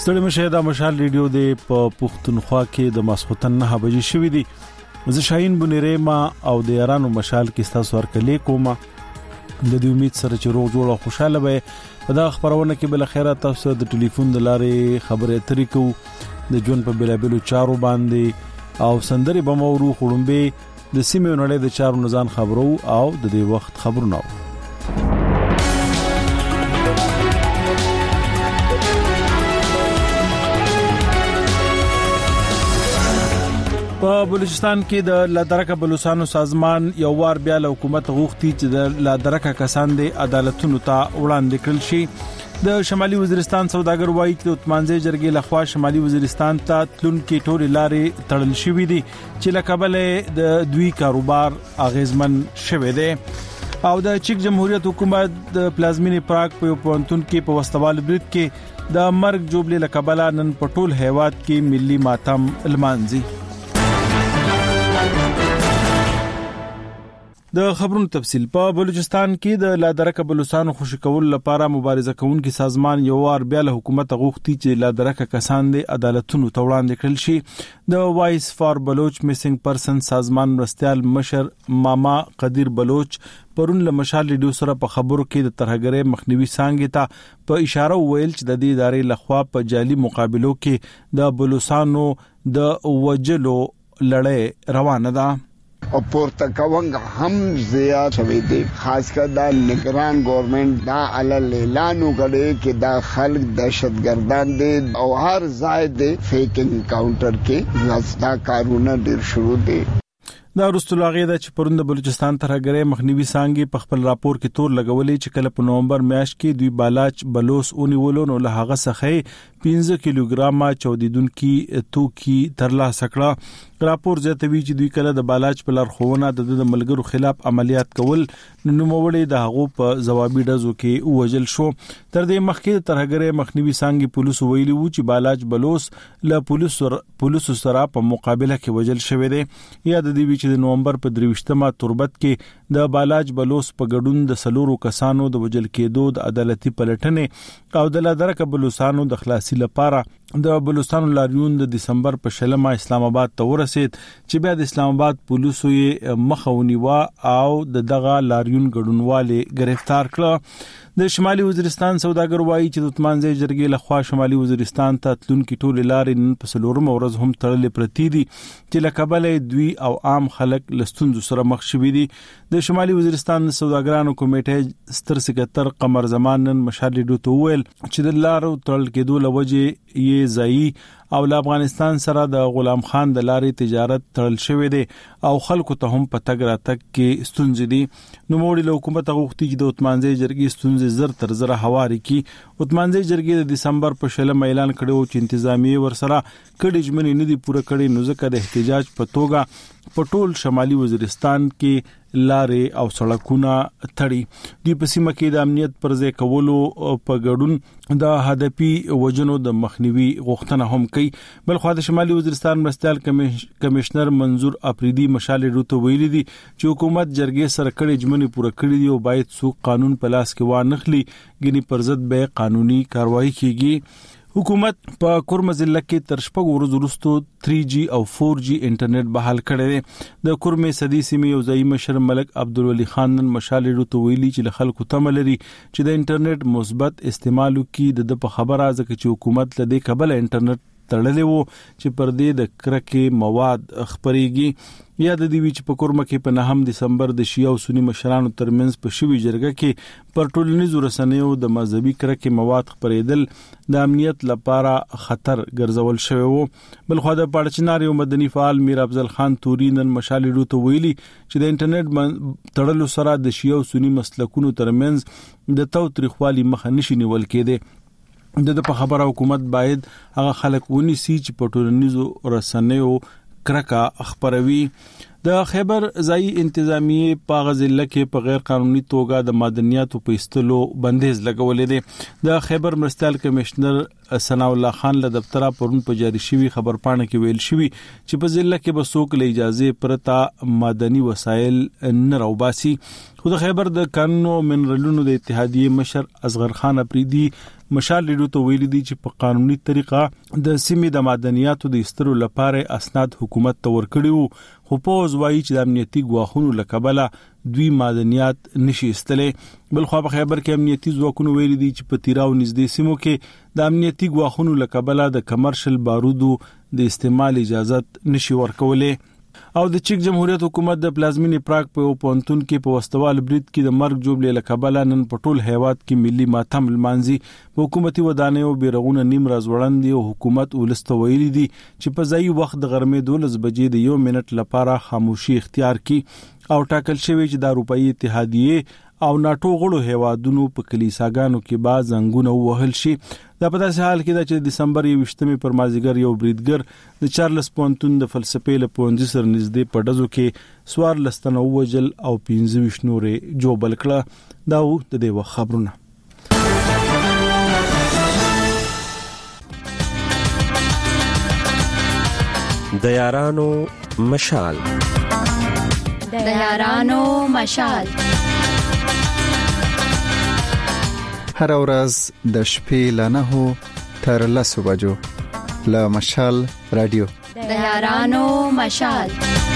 ستړي مشه د مشال ریډیو د پښتونخوا کې د ماسختن 9 بجې شوې دي. زه شاهین بنيره ما او د ایرانو مشال کې تاسو ورکلې کوم. د دې امید سره چې روغ جوړ او خوشاله به په دا خبرونه کې بل خیره تاسو د ټلیفون د لارې خبرې اترې کو د جون په بلابلو چارو باندې او سندري بمورو خړمبه د سیمه نړۍ د چارو نزان خبرو او د دې وخت خبرونه. په بلوچستان کې د لادرکه بلوچستانو سازمان یو وار بیا له حکومت غوښتي چې د لادرکه کسان د عدالتونو ته وړاندې کړل شي. د شمالي وزیرستان سوداګر وایي چې د اتمانځي جرګې لخوا شمالي وزیرستان ته تلونکي ټول لارې تړل شوې دي چې لکبل د دوی کاروبار اغیزمن شوه دی. او د چیک جمهوریت حکومت د پلازمینی پراګ په پونتون کې په وستوال برید کې د مرګ جوړلې لکبل نن پټول هیواد کې ملي ماتم المانزي. د خبرونو تفصیل. په بلوچستان کې د لادرکه بلوچستان خوشی کول لپاره مبارزه کوونکي سازمان یو وار بیا له حکومت غوښتي چې لادرکه کسان د عدالتونو ته وړاندې کړل شي. د وایس فار بلوچ میسنګ پرسن سازمان مرستيال مشر ماما قدیر بلوچ پرون له مشال ریډیو سره په خبرو کې د ترهګرۍ مخنیوي څنګه ته په اشاره ویل چې د دې ادارې لخوا په جالي مقابلو کې د بلوچستانو د وجلو لړۍ روانه ده. او پورته کوونګ هم زیات شوی دی. خاص کر دا نگران گورنمنت دا علل اعلان وکړي چې دا خلک دهشتګردان دي او هر ځای دی فیک انکاونټر کې راستا کارونه ډیر شروع دي. دا رستلاغه د چپروند بلوچستان ترهګرۍ مخنیوي څنګه په خپل راپور کې تور لګولې چې کله په نومبر میاشت کې دوی بالاچ بلوس اونیولو نو له هغه څخه 15 کیلوګرام چودیدونکو توکي ترلاسه کړه. راپور زیاتوي چې دوی کله د بالاچ په لارښوونه د ملګرو خلاف عملیات کول نو موړې د هغو په جوابي ډزو کې وژل شو. تر دې مخکې ترهګرۍ مخنیوي څنګه پولیس ویلي وو چې بالاچ بلوس له پولیسو سره په مقابله کې وژل شوی دی. یا د دې چې د نومبر په 23مه تربت کې د بالاچ بلوس په ګډون د سلورو کسانو د وژل کېدو د عدالتي پلټنې او د لادرکه بلوچستانو د خلاصي لپاره د بلوچستان لاریون د دسمبر په شلمه اسلام آباد ته ورسید چې بیا د اسلام آباد پولیسو یې مخاونیوا او دغه لاریون ګډونواله گرفتار کړ. د شمالي وزیرستان سوداګر وایي چې د اتمانځي جرګې لخوا شمالي وزیرستان ته تلونکي ټول لارې نن په سلورم ورځ هم تړلې پرتی دي چې لکبل دوی او عام خلک لستونزو سره مخ شوي دي. د شمالي وزیرستان سوداګرانو کمیټې ستر سکرټر قمر زمان نن مشال ریډیو ته ویل چې د لارو تړل کېدو لوجه یې ځای او افغانستان سره د غلام خان د لارې تجارت تړل شوی دی او خلکو ته هم په تګ راتګ کې ستونزې دي. نو موږ له حکومت غوښتي چې د اتمانځي جرګې ستونزې زر تر زر هواري کی. اتمانځي جرګې د دسمبر په شلم اعلان کړو چې انتظامی ورسره کډی ژمنې نه دي پوره کړې نو ځکه د احتجاج په توګه په ټول شمالي وزیرستان کې لارې او سړکونه تړي. دوی په سیمه کې د امنیت پر ځای کولو په ګډون د هدفي وجنو د مخنیوي غوښتنه هم کوي. بل خو د شمالي وزیرستان مرستيال کمشنر منظور اپریدي مشال ریډیو ویلي دي چې حکومت جرګې سره کړي ژمنې پوره کړې دي او باید څوک قانون په لاس کې وانخلي ګني پر ضد به قانوني کاروایی کیږي. حکومت په کورم ضلع کې تر شپږ ورځې وروسته 3G او 4G انټرنیټ بحال کړی دی. د کورم صدی سیمې یو ځای مشر ملک عبدالولي خان نن مشال ریډیو ویلي چې خلکو تمه لري چې د انټرنیټ مثبت استعمال وکړي. د په خبره ځکه چې حکومت لدې قبل انټرنیټ تړلې وو چې پر دې د کرکې مواد خبريږي. یا د دې ویچ په کورمه کې په 9 دسمبر د شیعه او سنی مشرانو ترمنځ په شوی جرګه کې پر ټولنیزو رسنیو د مذهبي کرکې مواد خبرېدل د امنیت لپاره خطر ګرځول شوی وو. بل خو د پړچنار یو مدني فعال میر افضل خان توري نن مشال ریډیو ته ویلي چې د انټرنیټ تړلو سره د شیعه او سنی مسلکونو ترمنځ د توتریخوالي مخه نشي نیول کېده. د په خبره حکومت باید هغه خلک ونیسي چې په ټولنیزو رسنیو کرکه خبروي. د خیبر ځای انتظامی په غزله کې په غیر قانوني توګه د معدنیاتو په استلو بندیز لګولې دي. د خیبر مرستيال کمشنر ثنا الله خان له دفتر پرون په جاری شوی خبر پاڼه کې ویل شوی چې په ضلع کې بسوک له اجازه پرتا معدني وسایل نه راوباسي. خو د خیبر د قانون او منرالونو د اتحادیه مشر اصغر خان اپریدي مشال لیډو ته ویلي دي چې په قانوني طریقه د سیمې د معدنیاتو د استرو لپاره اسناد حکومت ته ورکړي خو پوز وایي چې د امنیتي ګواښونو لکبله دوی معدنیات نشي استلې بل خو په خیبر کې امنیتي ځواکونو ویلي دي چې په تیراو نږدې سیمو کې د امنیتي ګواښونو لکبله د کمرشل بارودو د استعمال اجازه نشي ورکولې او د چک جمهوریت حکومت د پلازمینې پراګ په پونتون کې په وستوال برید کې د مرګ جوړې لکبله نن په ټول هیواد کې ملي ماتم لمانځي په حکومتي ودانیو بیرغونه نیم راز وړاندې او حکومت ولسته ویلي دي چې په ځای وخت د غرمې 12 بجې د 1 منټ لپاره خاموشي اختیار کړي او ټاکل شوی چې د اروپאי اتحادیه او ناتو غړو هیوادونو په کلیساګانو کې باز زنګونه وهل شي دا په داسې حال کې دا چې د دسمبر 28 پر مازیګر یو بریدګر د چارلز پونتون د فلسفې له پونځي سر نږدې پډزو کې سوار لستنو وجل او 25 نورې جوبل کړه دا و د دې خبرونه د یارانو مشال د یارانو مشال هر ورځ د شپې ل 9 تر 10 بجو له مشال رادیو د یارانو مشال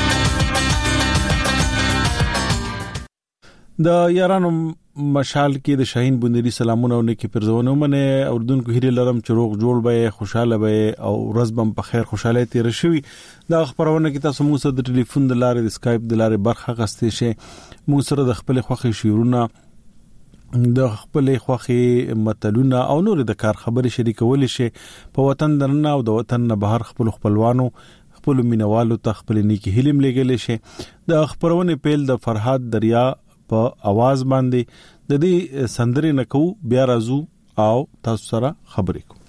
د یارانو مشال کې د شاهین بندري سلامونه او نیکی پرزونه منه اردوونکو هیله لرم چې روغ جوړ به خوشاله به او ورځ په خیر خوشاله تیر شي دا خبرونه کې تاسو موږ سره د ټلیفون د لارې د اسکایپ د لارې برخه غستې شي موږ سره د خپل خوخي شیرونه د خپل خوخي متلونه او نور د کار خبرې شریکول شي په وطن درنه او د وطن نه بهر خپلوانو خپل مینوالو ته خپل نیکی هلم لګل شي د خبرونه پیل د فرحات دریا په आवाज باندې د دې سندرې نکو بیا راځو او تاسو سره خبرې کوو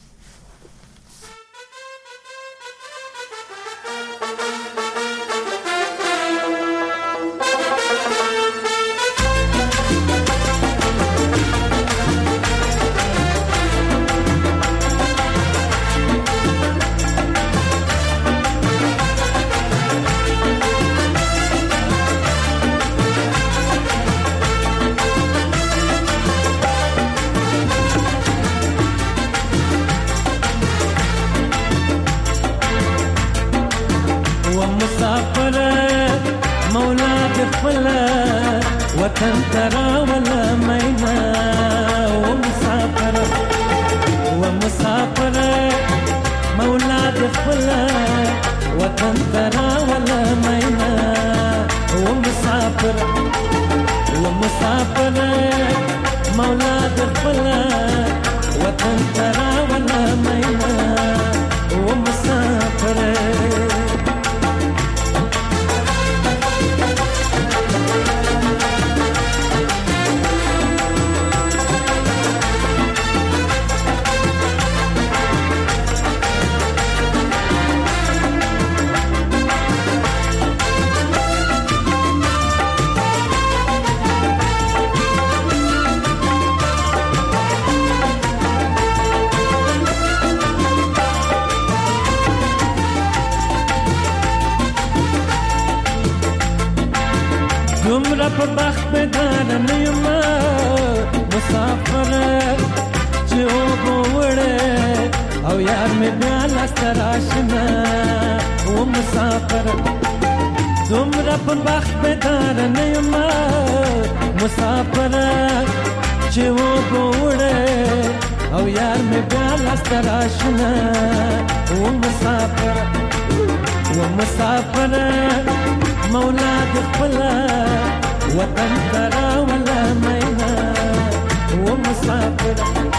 وطن ترى ولا مينا ومسافر مولاد خلا وطن ترى ولا مينا ومسافر مولاد خلا وطن ترى ولا مينا ومسافر دومره په بخت بدار نه یم مسافر چې وګوره او یار مې بیا لاستر آشنا و مسافر دومره په بخت بدار نه یم مسافر چې وګوره او یار مې بیا لاستر آشنا و مسافر مولاد خلا وطن ترى ولا مينا ومسافر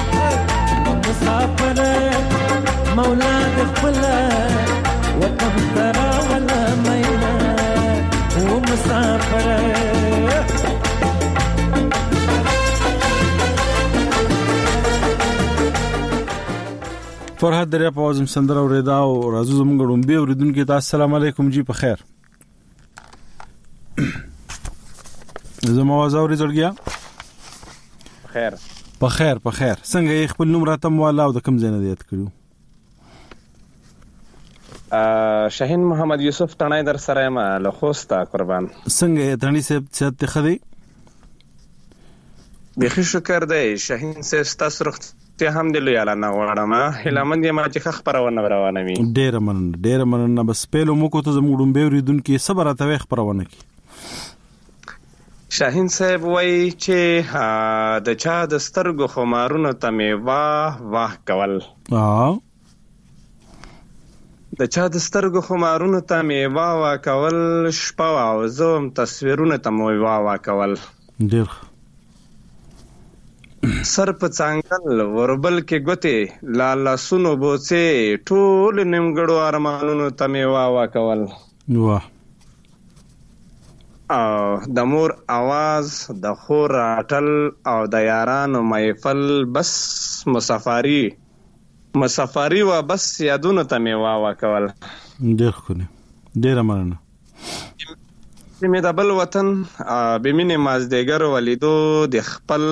مولاد خلا وطن ترى ولا مينا ومسافر فرحت دریا په وزم سندره اوریدا او راځو زموږ ډومبي اوریدونکو ته السلام علیکم جی په خیر زما आवाज اوري زړګیا په خیر څنګه خپل نوم راته مولا او د کوم ځای نه یاد کړو شاهین محمد یوسف تڼای در سره ما له خوستا قربان څنګه تڼي صاحب څه خدي به شکر دی شاهین صاحب تاسو ته هم د لوی اعلی نه غواړم هلمند یم چې خبرونه روانوي. ډېر مننه. بس پیلو مو کو ته زموږ ډومبه وريدونکو صبر اتوي خبرونه کی. شاهین صاحب وای چې د چا د سترګو خمارونو ته مې واه کول. د چا د سترګو خمارونو ته مې واه کول، شپه او زوم تصویرونه ته مې واه کول. ډېر سر په څنګل وربل کې ګوتې لاله سونو بوڅې ټول نیمګړو ارمانونو ته مې واه کول. واه او د مور आवाज د خور راټل او د یارانو محفل بس مسافری و بس یادونه ته مې واه کول. ډېر خونه ډېر مننه. مې د بل وطن بمینه مازدیګر ولیدو د خپل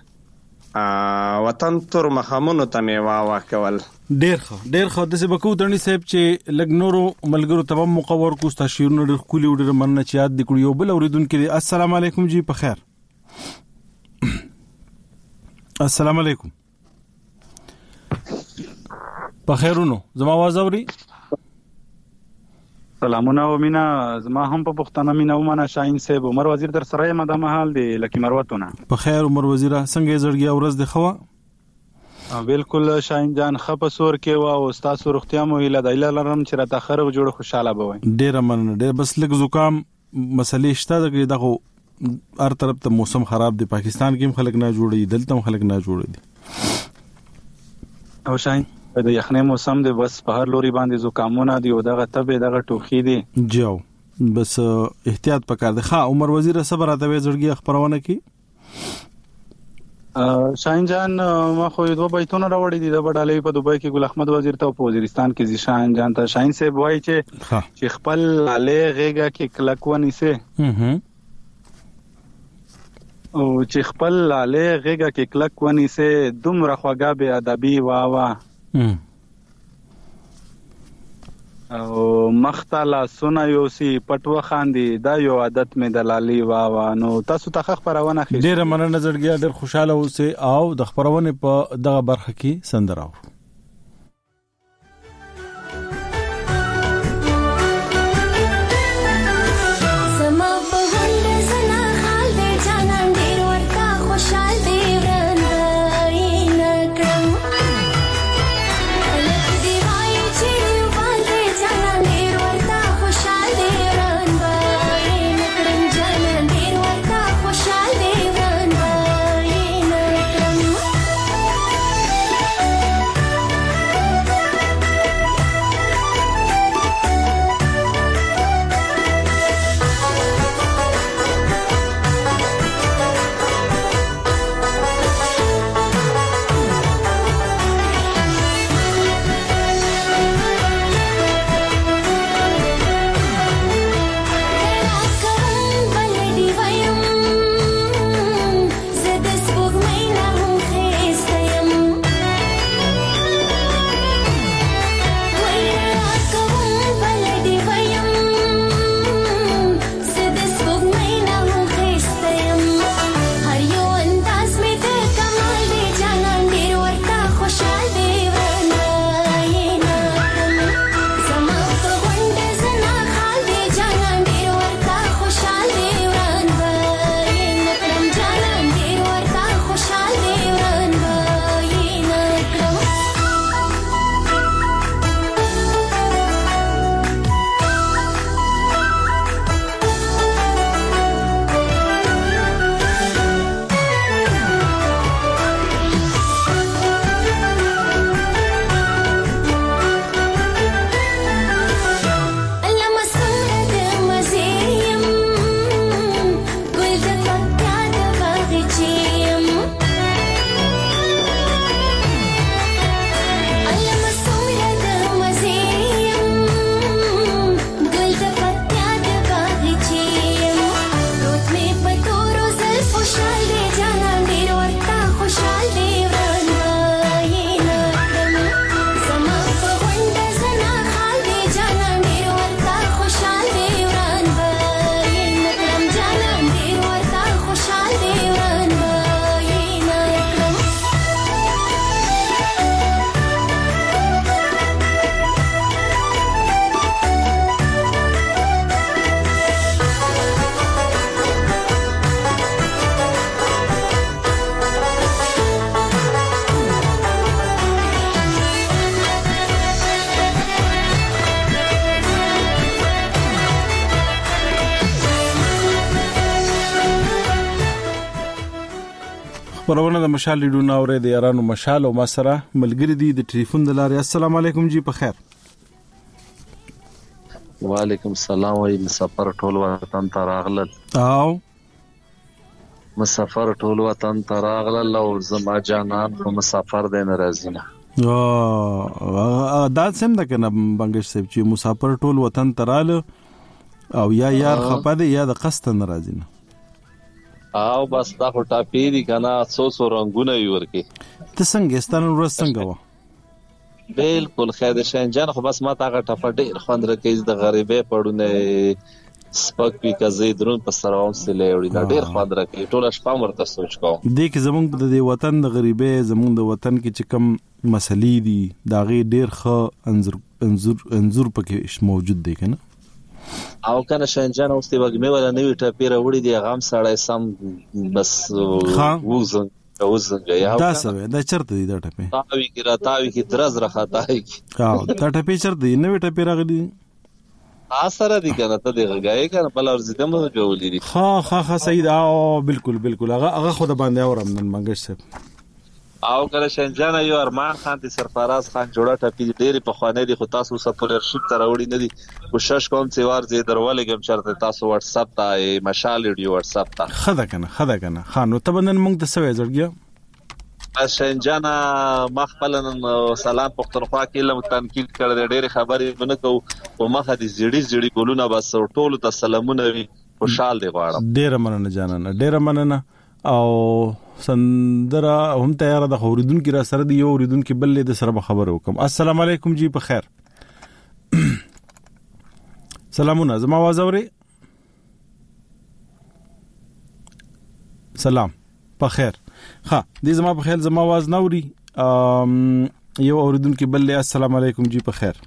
وطن تر مخامونو ته مې واه کول. ډېر خو د سبکو ترني صاحب چې لګنورو ملګرو تمام مقور کو ستاشيرونو ډېر کولي ډېر مننه چې یاد د کړیو بل اوریدونکو. السلام علیکم جی په خیر. السلام علیکم. په خیرونو زما आवाज اوري؟ سلامونه و مینا زما هم په پښتنه مینا ومنه. شاهین صاحب عمر وزیر در سره یم د محل دی لکه مروتونه. په خیر عمر وزیر څنګه زړګي ورځ دی خوا؟ بالکل شاهین جان خپ سور کې وا او استاد روغتیا مو اله د اله لرم چې را تاخر جوړ خوشاله بوي. ډیر مننه. ډیر بس لږ زکام مسلې شته دغه هر طرف ته موسم خراب دی. پاکستان کې هم خلک نه جوړي، دلته هم خلک نه جوړي دي. او شاهین د یخنۍ موسم دی، بس په هر لوري باندې زکامونه دی او دغه تبه دغه ټوخي دی. جاو بس احتیاط پکار دی. ښه عمر وزیر صبر اتوي زړګي خبرونه کی. شاهین جان ما خو دوه بیتونه راوړي دي د بډالې په دوبۍ کې ګل احمد وزیر ته په وزیرستان کې شاهین جان ته شاهین صاحب وایي چې خپل لاله غېګه کې کلک ونیسه او چې خپل لاله غېګه کې کلک ونیسه دومره خواږه به ادبي وا او مختلا سونه یوسی پټو خاندي دا یو عادت مې د لالي وا نو تاسو ته خبرونه خې ډېر مننه زړګي ډېر خوشاله اوسه او د خبرونه په دغه برخه کې سندراو. خبرونه د مشال لیډونه اورې د یارانو مشال او مسره ملګری دي د ټلیفون د لارې. السلام علیکم جی په خیر. وعلیکم السلام. وای مسافر ټول وطن ته راغلل. او مسافر ټول وطن ته راغلل او زما جانان په مسافر دی ناراضی نه. دا سم ده کنه بنگش صاحب چې مسافر ټول وطن ته رااله او یا یار خپه دی یا د قصد ناراضی نه. او بس دا ټاپی دي کنه څو رنگونه وي ورکی. ته څنګه ستانه ورځ څنګه و؟ بالکل خیر شنجان خو بس ما تا غټه پټه خوند رکېز د غریبې پړونه سپک پی کزې درون په سراوم سلې وړي دا ډېر خوند رکې ټول شپه مرته سوچ کوم. دې کې زمونږ د وطن د غریبې زمونږ د وطن کې چې کم مسلې دي دا غي ډېر ښه انزور پکې موجود دی کنه. او کنه شنجان اوس ته وګمه ولا نوې ټاپیره وړي دی غام سړی سم بس وزنګ یا دا سوي دا چرته دی دا ټاپی تاوی کی درز راخاتای کی دا ټاپی چرته دی نوې ټاپیره غدي اثر دي کنه ته دی غاي کنه بل ارزیدم جوړی دي. ها صحیح دا بالکل هغه خود باندې اورم نن منګش صاحب. او کله شنجان یو ارمان خان دي سرفراز خان جوړه ټاپی ډېری په خوانه دي خو تاسو سپولرشپ تر وړي نه دي کوشش کوم چې وار زی درولګم چرته تاسو واتس اپ ته مشال ویډیو واتس اپ ته خدا کنه خانو تبنن موږ د سوي زړګیا شنجان مخبلن سلام پختونخوا کې لم تنقید کړل ډېری خبرې نه کو او مخه دي زړی ګولونه بس ټول ته سلامونه وي خوشحال دی غواړم. ډېر مننه جانانه ډېر مننه او سندره هم تیار ده خوریدون کی را سره دی یو اوریدون کی بل له سره خبر وکم. السلام علیکم جی په خیر. سلامونه زما आवाज اوري. سلام په خیر. ها دې زما په خیر زما आवाज نه اوري یو اوریدون کی بل له السلام علیکم جی په خیر.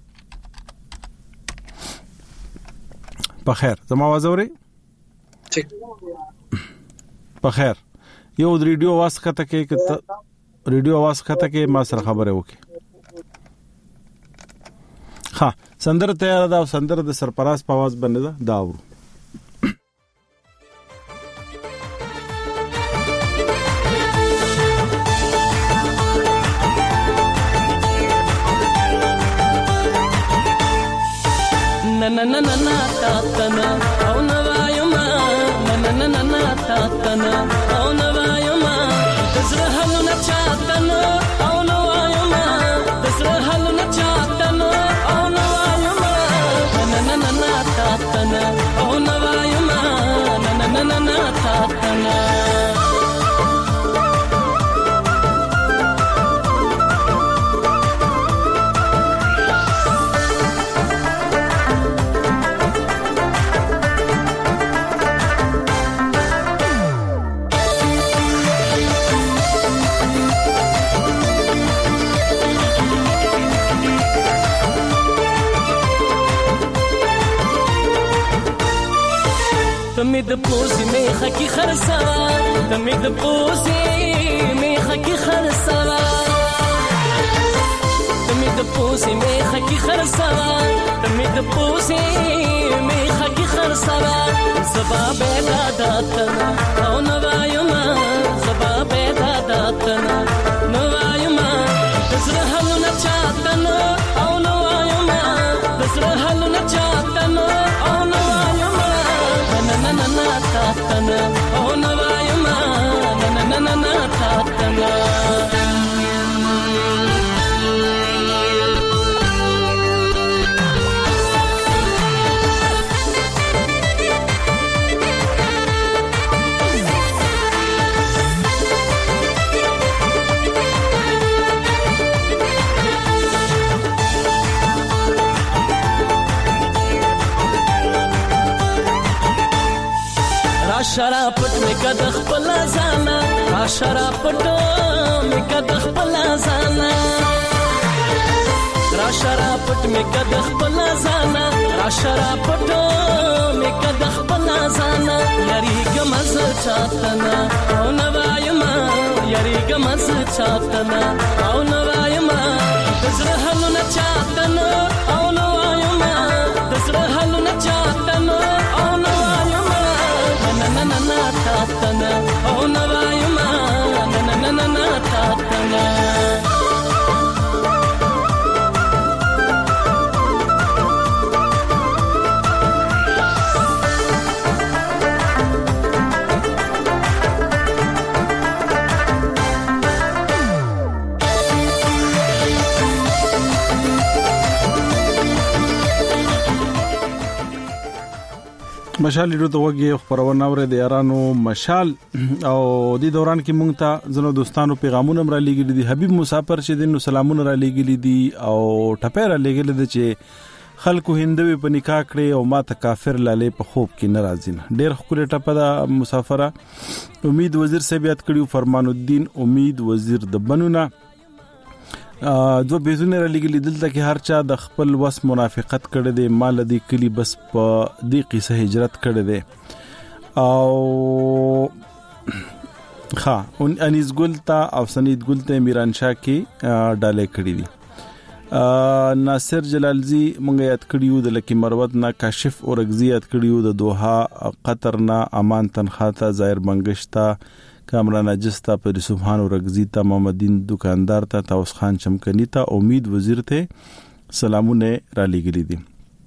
په خیر زما आवाज اوري په خیر. یو د ریډیو आवाज کته کې ریډیو आवाज کته کې ما سره خبره وکي. ها سندره تیار ده او سندره د سرپراز په आवाज باندې دا اورو. نننننا تاتنا او نوایما نننننا تاتنا او نوایما دزره حلونه چاتنا او نوایما دزره حلونه چاتنا او نوایما نننننا تاتنا او نوایما نننننا تاتنا. تمید پوزی میخه کی خرسوا تمید پوزی میخه کی خرسوا تمید پوزی میخه کی خرسوا تمید پوزی میخه کی خرسوا زبا بیدا داتنا او نوایما زبا بیدا داتنا نوایما دزره حلونه چاتنا او نوایما دزره حلونه چاتنا او نوایما نننننا تاتنا او نوایما نننننا تاتنا. شراپټ می کده خپل ځانا شراپټ می کده خپل ځانا شراپټ می کده خپل ځانا شراپټ می کده خپل ځانا یری ګمز چاتنا او نوایما یری ګمز چاتنا او نوایما دزره حلونه چاتنا او نوایما دزره حلونه چاتنا او نوایما نننننا تاتنا او نوایما مشال ډیرو ته وګي خبرونه اورې د یارانو مشال او د دوران کې مونږ ته زنو دوستانو پیغامونه را لېږلي دي. حبیب مسافر چې دینو سلامونه را لېږلي دي او ټپه را لېږلي دي چې خلکو هندوی په نکاح کړي او ما ته کافر لاله په خوب کې ناراضي نه. ډېر خوري ټپه دا مسافره. امید وزیر صاحب یاد کړیو فرمان الدین امید وزیر د بنونه دو بیزونه را لګلی دلته کې هر چا د خپل وس منافقت کړي دي مال دی کلی بس په دې قصه هجرت کړي دي او انیس ګلتا او سنید ګلتا میران شاه کې ډاله کړي دي. ناصر جلالزی مونږ یاد کړیو د لکی مروت نا کاشف اورغزی یاد کړیو د دوحه قطر نا امان تنخاته ظاهر منګشتا کامران اجستا پر سبحان اورغزی تا محمدین دکاندار تا توس خان چمکنی تا امید وزیر ته سلامونه را لګلی دي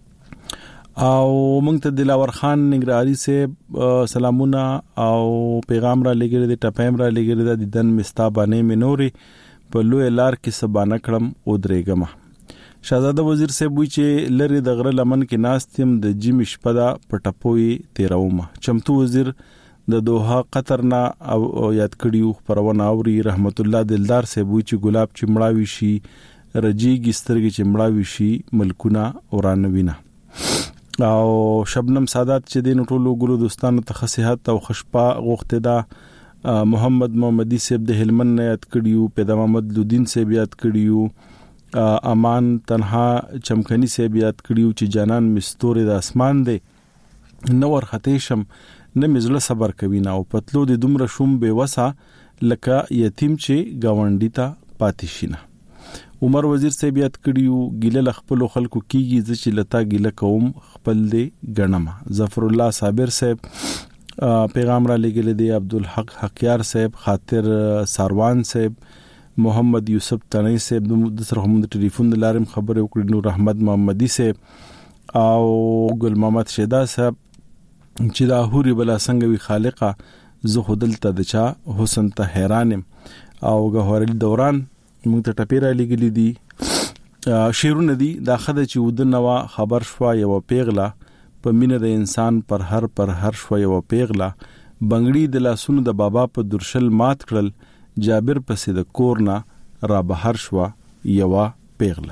او مونږ ته دلاور خان نگرانی سے سلامونه او پیغام را لګلی دي ټپیم را لګلی دي دن مستابانه منوري په لوی لار کې سبانه کړم او درېګما. شاهزاده وزیر صاحب وی چې لری د غره لمن کې ناستم د جیم شپدا پټپوي تیروم. چمتو وزیر د دوحه قطر نا او یاد کړیو پرونه اوري رحمت الله دلدار صاحب وی چې ګلاب چې مړاوي شي رجیږي سترګې چې مړاوي شي ملکونه اورانوینا. او شبنم سادات چې دین ټولو ګلو دوستانو ته صحت او خشپا غوښته دا محمد محمدی صاحب د هلمند یاد کړیو پیدا محمد لودین صاحب یاد کړیو امان تنها چمکنی صاحب یاد کړیو چې جانان مستوري د اسمان دی نور ختیشم نه مزله صبر کوي نه او پتلو د دومره شوم به وسه لکه یتیم چې گاونډی ته پاتې شینه. عمر وزیر صاحب یاد کړیو ګیله خپل خلکو کیږي چې لتا ګیله کوم خپل دی غنما. ظفر الله صابر صاحب پیغام را لګل دي. عبدالحق حقیار صاحب خاطر ساروان صاحب محمد یوسف تنی صاحب د سره هم د ټلیفون د لارم خبره وکړي. نور احمد محمدی صاحب او ګل محمد شیدا صاحب چې دا هوري بلا څنګه وی خالقه زه خدلته د چا حسن ته حیرانم او غوړل دوران موږ ته ټپیرا لګلی دي شیرونه دي دا خدای چې ودنوا خبر شوا یو پیغلا په مینه د انسان پر هر شوا یو پیغلا بنگړی د لاسونو د بابا په درشل مات کړل جابر پسې د کورنا را بهر شوا یو پیغلا.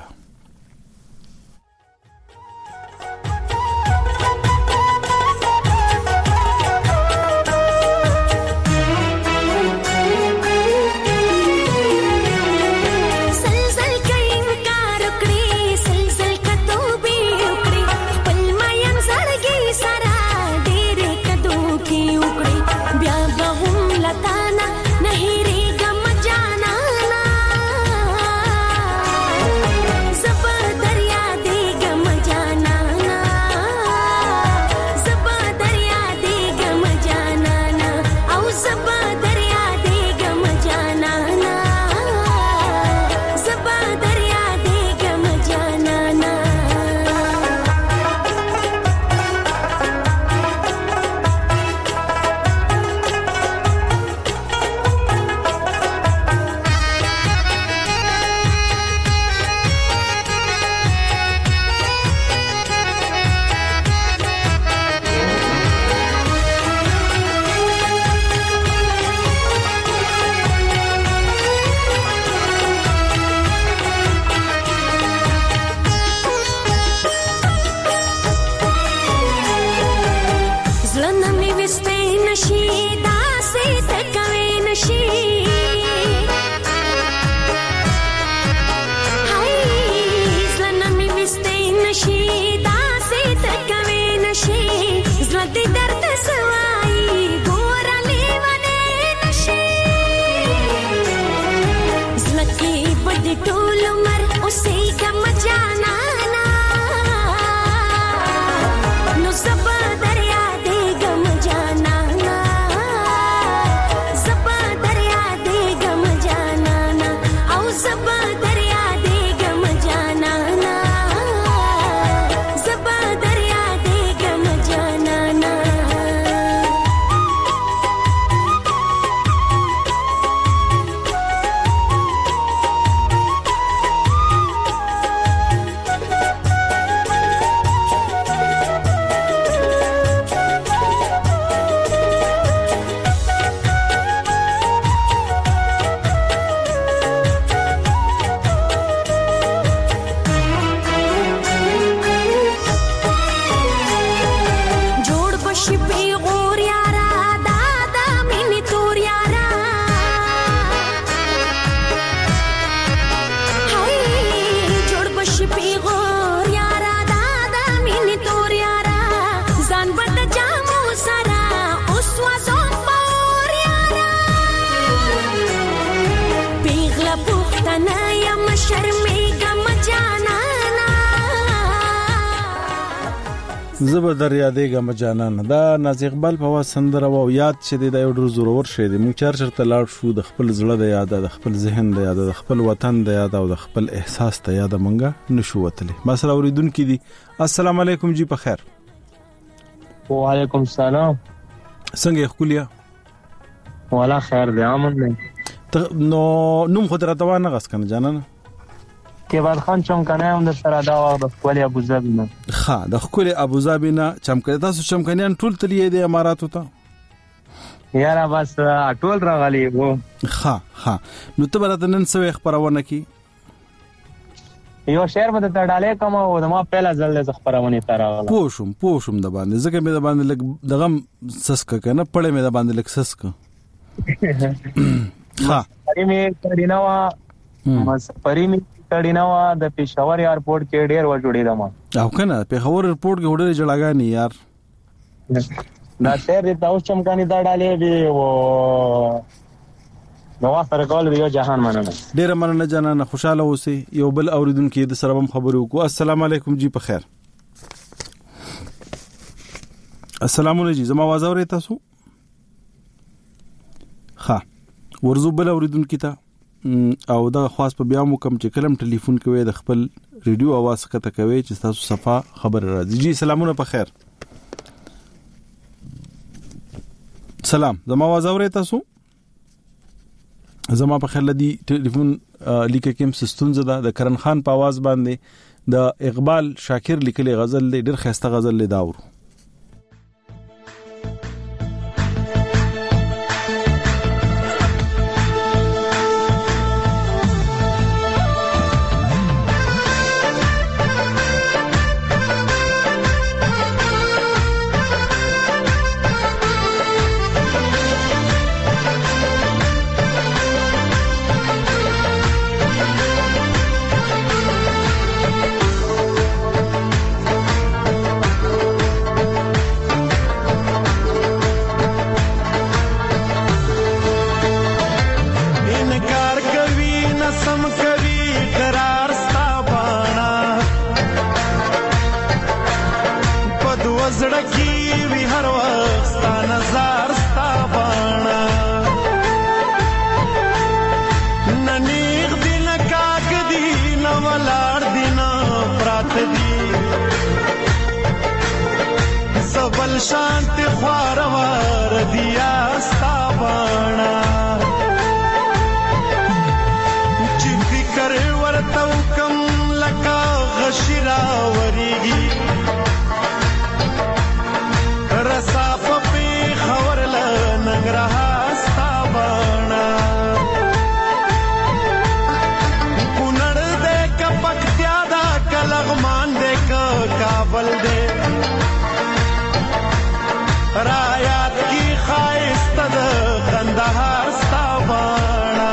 زبردر یادېګم جانان دا ناز اقبال په وا سندره او یاد چې د یو ډیر زورور شی دی مونږ چرته لاړ شو د خپل زړه د یاد د خپل ذهن د یاد د خپل وطن د یاد او د خپل احساس د یاد مونږه نشو وتلې مسله اوریدونکو دي السلام علیکم جی په خیر وعلیکم السلام څنګه خولیا والا خیر دی امن نه نو نوم خو درته وانه غس کنه جانان کې بعد خان چمکنه هم د سره دا وخت د خپل ابو ظبي نه ها د خپل ابو ظبي نه چمکنه تاسو چمکنيان ټول تلې د اماراتو ته یاره بس ټول راغلي وو ها نو ته برته نن څه خبرونه کی یو شعر به ته ډالې کوم او د ما پهلا ځل د خبرونه تراغله پوښم د باندې ځکه مې د باندې لګ دغه سسک کنه پړې مې د باندې لګ سسک ها پرې مې کډیناوا پرې مې کډیناوا د پېښور ایرپورټ کې ډېر و جوړې دما او کنه پېښور ایرپورټ کې وړې جړاګانی یار دا شعر د تاسو چمکانی دا ډالې دی او نو سره کول دی جهان مننه ډېر مننه جانانه خوشاله اوسئ یو بل اوریدونکو د سره هم خبرو کو السلام علیکم جی په خیر السلام علیکم جی زما आवाज اورئ تاسو ها ورزو بل اوریدونکو ته او دا خاص په بیا مو کوم چې کلم ټلیفون کوي د خپل ریډیو आवाज کته کوي چې تاسو صفه خبر راځي جی سلامونه په خیر سلام زما आवाज اورئ تاسو زما په خیر لدی ټلیفون لیکه کوم سستون زده د کرن خان په आवाज باندې د اقبال شاکر لیکلي غزل ډېر خسته غزل لیداور شانت خوار دیا ستابانا چې فکر ورته کم لکا غشرا وریږي رسا په خبر ل نګرها ستابانا کونړ دې کپکتیا دا کلغمان دې کابل دې رايات کی خایست د کندهار ستابانا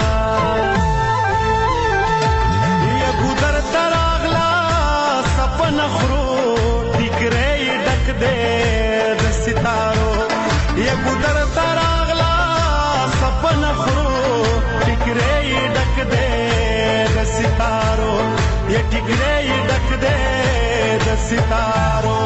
یا ګودر تراغلا سپن خرو ټیکرې ډک دې د ستارو یا ګودر تراغلا سپن خرو ټیکرې ډک دې د ستارو یا ټیکرې ډک دې د ستارو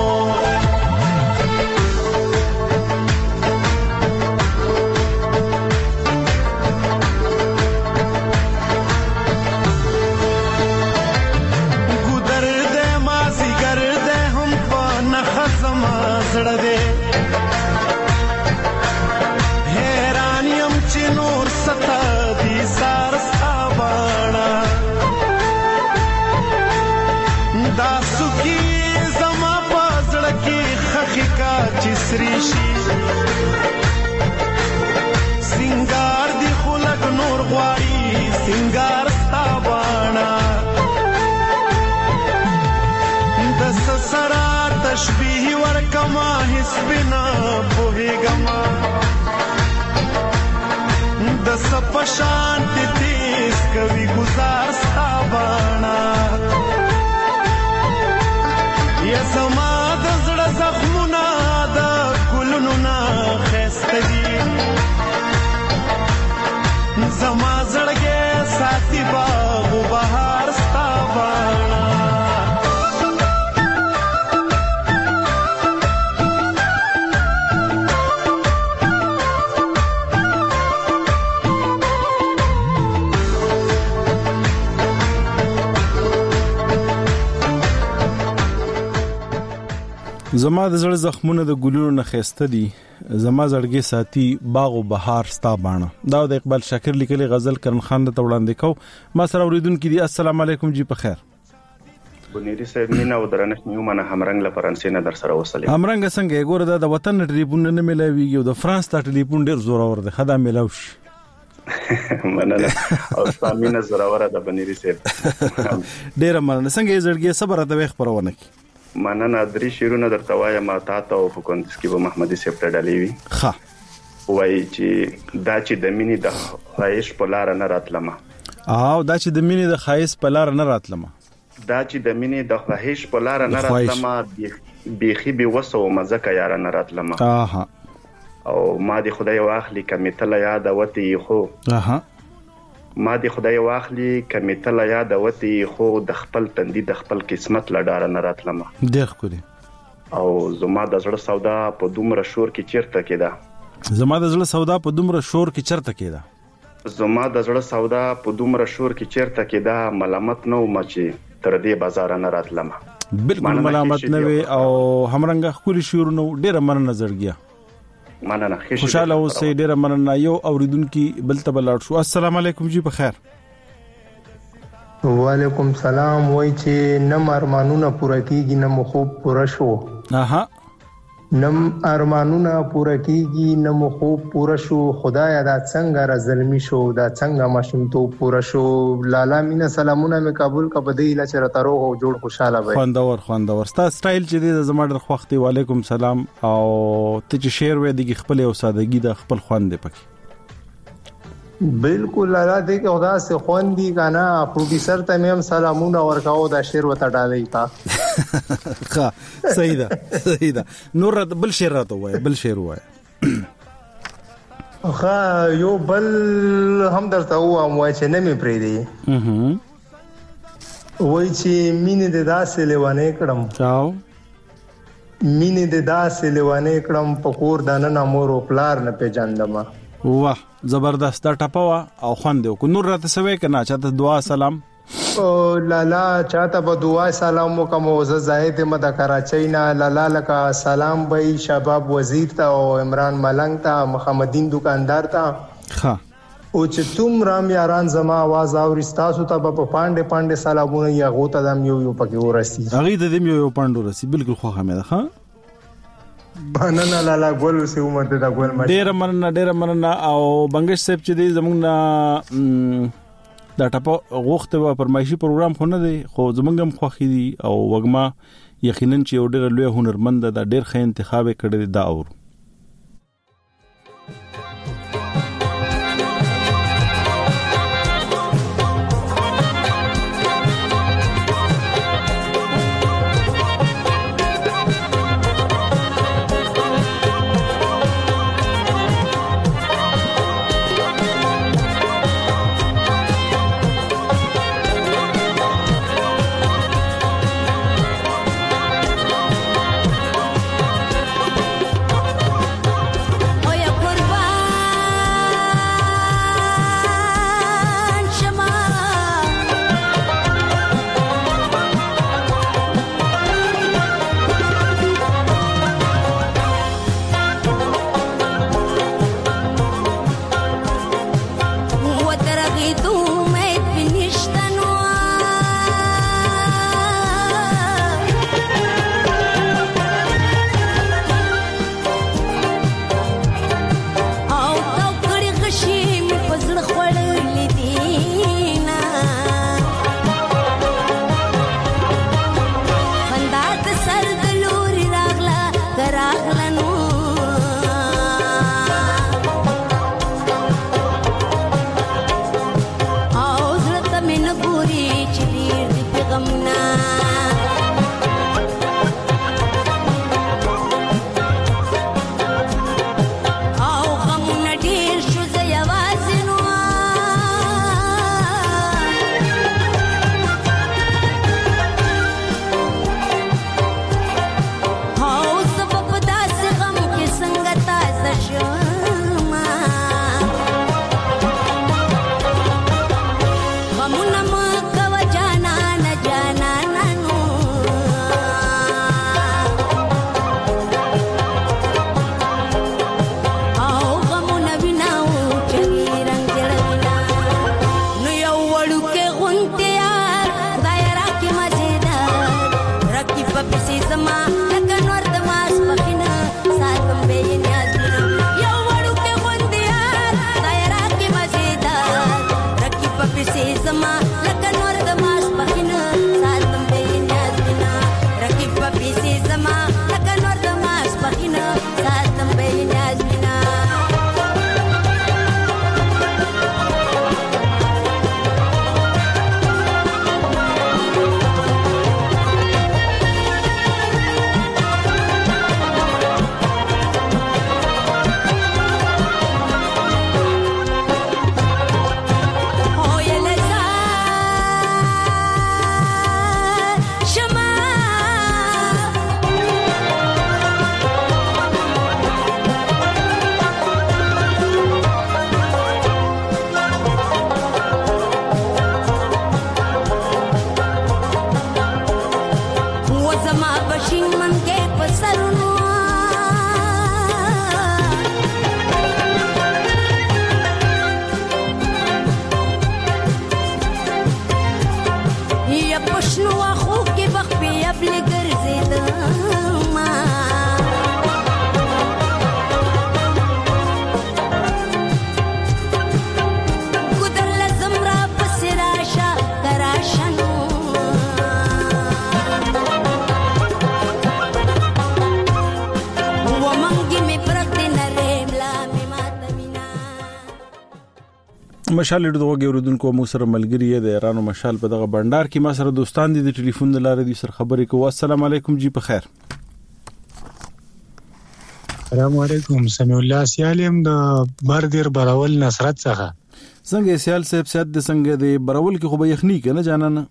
زړه دې حیرانیم چې نور ستا دي سار ستابانا دا سکی زما په زړه کې خخې کا چې سری شي سنگار دی خلق نور غواړي سنگار ستابانا د سسرا تشبیه ورکما حسبنا پوهیگما د سپشان تیز کوي گزار ستابانا یا زما د زړه زخمونه د ګلونو نه خسته دي زما زړګي ساتي باغ بهار زما د زړه زخمونه د ګلونو نه خسته دي، زما زړګي ساتي باغ او بهار ستا بانه. دا د اقبال شاکر لیکلي غزل کرن خان ته وړاندې کو. ما سره اوریدونکو دي السلام علیکم جی په خیر. بنيري صاحب مینا او درنښت میومنه همرنګ له فرانسې نه در سره وصله. همرنګ څنګه ګوره د وطن ټلیفون نه ملويږي او د فرانس ته ټلیفون ډیر زور اور دی، خدای ملو شي. مننه او سامینه زراوره د بنيري صاحب. ډیر مننه. څنګه زړګي صبر ته خبرونه کی. مننه درې شیرونه درته وایم تا ته او فکونس کې به محمدي صاحب ته ډالې وي. ښه وای چې دا چې د مینې د خواهش په لار نه راتلمه، او دا چې د مینې د خواهش په لار نه راتلمه، دا چې د مینې د خواهش په لار نه راتلمه، بیخي به وسو مزه یار نه راتلمه. او ما دې خدای واخلي کمیتل یاد وتی خو ما دې خدای واخلي کمیتل یاد وتی خو د خپل تندي د خپل قسمت لډاره نه راتلمه. ډېر ښکلی. او زما د زړه سودا په دومره شور کې چیرته کېده، زما د زړه سودا په دومره شور کې چیرته کېده، زما د زړه سودا په دومره شور کې چیرته کېده، ملامت نه وم چې تر دې بازار نه راتلمه. بالکل ملامت نه وي او همرنګ خولي شورونه ډېر مننه زړګیا. مننه. خوشاله اوسئ. ډېر مننه. یو اوریدونکو بل ته بلاړ شو. السلام علیکم جی په خیر. وعلیکم سلام. وای چې نم ارمانونه پوره کیږي نم خوب پوره شو. نم ارمانونه پوره کیږي نم خوب پوره شو، خدایا دا څنګه را ظلمي شو، دا څنګه ماشومتوب پوره شو. لالا مینا سلامونه مې قبول کا بدی لا چر ترو او جوړ خوشاله وای. خوندور ستا سټایل چې د زماډر خوختي. وعلیکم سلام. او ته چې شعر وې د خپل او سادهګي د خپل خوند پکې. بالکل لالا دې کې خدا سے خوندي غانا پروډوسر ته مې هم سلامونه ورکاو دا شعر وته ډالې تا. ښه صحیح ده. نور بل شعر راته وای، بل شعر وای. ښه یو بل هم درته وایم وای چې نه مې پرې دی. وای چې مینې د داسې لیوانې کړم، مینې د داسې لیوانې کړم، پکور دانه مور او پلار نه پیژندم. واه زبردست. دا ټپوا او خوند کو. نور راته سوي کنه چاته دعا سلام. او لالا چاته په دعا سلام وکم او زاهد مد کراچۍ نه لالا لکه سلام بای شباب وزیر ته او عمران ملنګ ته محمدین دکاندار ته. ها او چې تم رام یاران زما आवाज او رستاسو ته په پاندې سلامونه یا غوته دم یو پکې ورسي. هغه د دې یو پاندو رسي. بالکل خو حمید ها بانانا لالا ګول سه عمر ته دا ګول ما ډېر مننه. او بنگش صاحب چې دی زمونږ دا ټاپو غوښته پرمایشي پروګرام خو نه دی، خو زمونږ هم خوښي دي او وګما یقینا چې یو ډېر لوی هنرمند دا ډېر ښه انتخاب کړی دا. اور مشال دغه ګوردونکو مو سره ملګری دی رانو مشال په دغه بندر کې ما سره دوستان دي د ټلیفون د لارې دي سره خبرې کوو. السلام علیکم جی په خیر. السلام علیکم سمیع الله سیالم د بردیر براول نصرت څخه. څنګه سیال صاحب سیادت د څنګه دی براول کې خو به یخنی کنه جانانه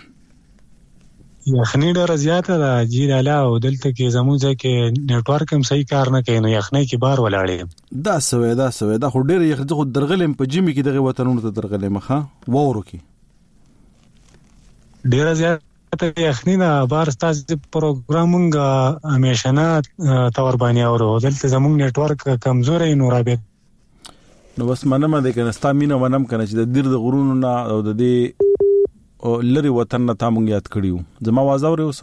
یخنی ډیره زیاته ده جی لاله او دلته کې زموږ کې نیټورک هم صحیح کار نه کوي نو یخنی کې بار ولاړې دا سوي دا خو ډیره یخ خو درغلم په جمی کې دغه وطنونو ته درغلم مخه وورو کې ډیره زیاته یخنی نه بار ستاسو پروګرامونګ همیشنه تور باندې اورو دلته زموږ نیټورک کمزورې نو رابط نو بس منم ده کنه ستا مینه منم کنه چې د دیر د غرونو نه او د دې او لری وطن نه تاسو یاد کړیو زما आवाज اوري اوسه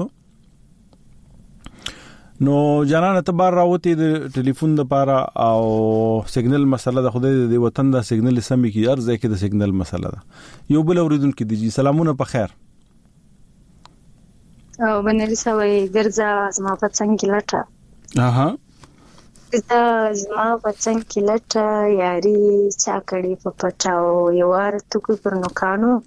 نو جانانه ته بار راوتی د ټلیفون د پاره او سیګنل مسله د خدای د وطن د سیګنل سمې کی ارزه کې د سیګنل مسله ده یو بل اوریدونکو دي سلامونه په خیر او بنري سوي ګرځا زما په څنګه لټه زما په څنګه لټه یاري چا کړي په پټاو یوار تو پر نوکانو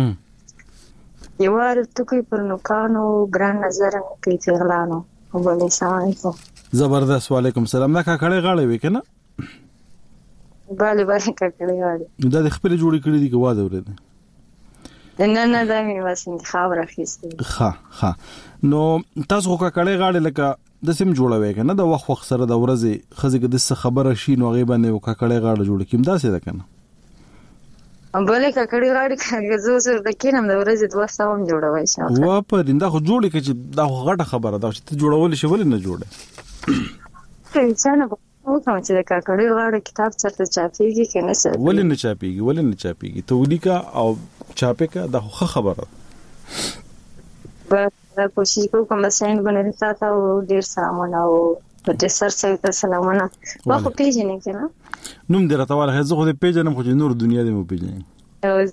یوار توکی پر نوکانو ګران نظر کوي تغلانو وبله سلام زبردست وعلیکم السلام دا کاکړې غاړې وې کنه bale کاکړې غاړې دا د خپل جوړې کړې دي کوه دا ورته نه دا مې واسین خبره خېسته ها نو تاسو کاکړې غاړې لکه د سیم جوړوي کنه د وخت سره د ورځې خزه کې د خبره شي نو غیبه نه کاکړې غاړه جوړ کیم دا څه ده کنه بله کاکړې غاړې کاغذو سره د کینم د ورځې 2 ساعت جوړوي شاو وا په دیندا خو جوړې کې دا غټه خبره ده چې ته جوړول شي ولې نه جوړه څنګه او کوم چې د کاکړې غاړې کتاب چرته چاپیږي کنه څه ولې نه چاپیږي ته ولیکا او چاپې کا دا خو خبره به کوشش کوم ساين باندې تاسو ډیر سلامونه او په دې سر څخه سلامونه واخو پیژنې کنه نوم دې راټواله زه خو دې پیژنم خو نور دنیا دې مو پیژنې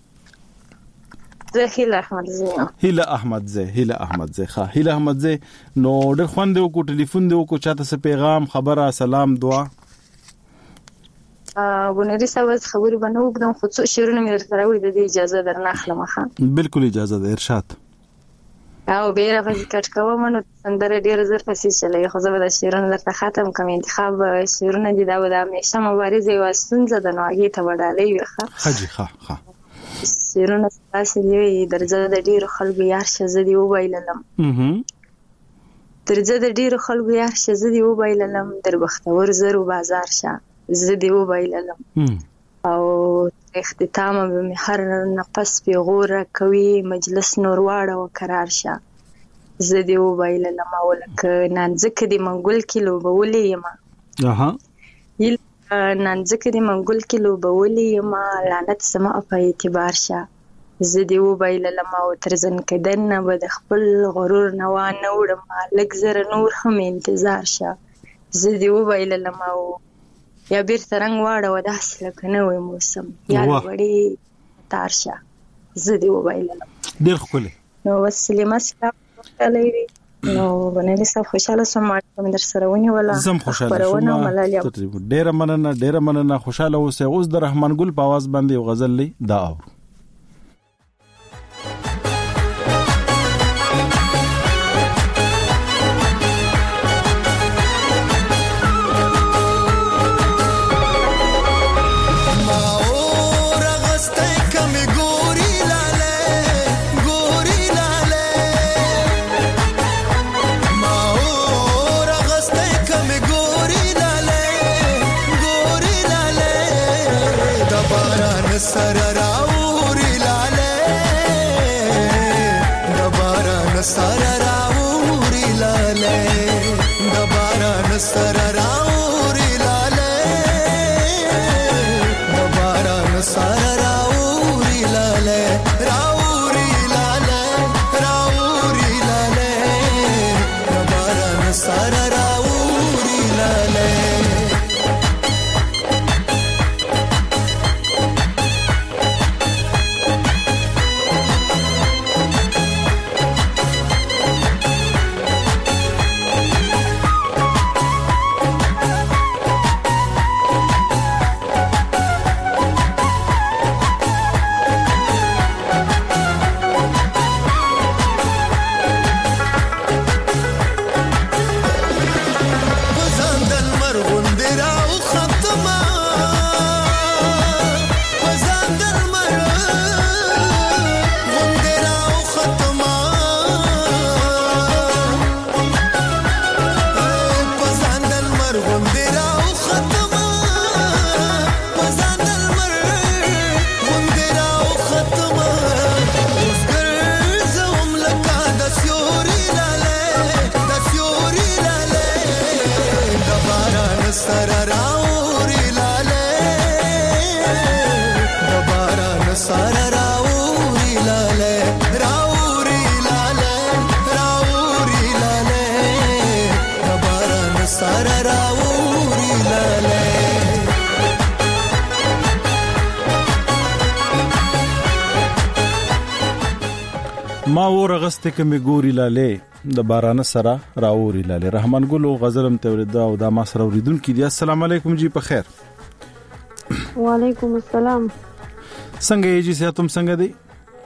زه هیله احمد زه ښه هیله احمد زه نو ډېر خوند یو کو ټلیفون دی کو چاته څه پیغام خبره سلام دعا ونري ساوز خبري بنو بدم خو څو شیرونه مې درته راوړي د اجازه درنه اخلم ښه بالکل اجازه ده ارشاد او بیره غږ کټ کوم نو سندره ډیر زر پسې چلې خو زه به د شیرونو درته ختم کوم انتخاب شیرونه دي دا د همیشه مبارزه او ستونزه د نوغي ته وډالې وي خجي ښه شیرونه تاسو دی درځه د ډیر خلکو یار شزدي و ویللم درځه د ډیر خلکو یار شزدي و ویللم در بختور زر و بازار شه زدي و ویللم او اختتام به هر نفس په غوره کوي مجلس نور واړه و قرار شه زدي و ویل لما ولک نانځکه دی منګول کیلو بولې یما نانځکه دی منګول کیلو بولې یما لعنت سما په اعتبار شه زدي و ویل لما ترزن کدن به د خپل غرور نوا نوړم لک زره نور هم انتظار شه زدي و ویل لما یا بیر ترنګ واړه و داسې لکه نوی موسم یا وړي تارشه زدي و ویل ډیر ښکلی نو وسلیمه سلام علیکم نو باندې سب خوشاله سم کوم در سره ونی ولا زم خوشاله شوم ډیر مننه خوشاله اوسه اوس د رحمان ګل په आवाज باندې یو غزل لی دا او ما ورغسته کې می ګوري لاله د باران سره راوري لاله. رحمان ګل غزلم توردا او دا ما سره اوریدون کې دي. السلام علیکم جی په خیر. وعلیکم السلام. څنګه یې جی ساتم څنګه دی؟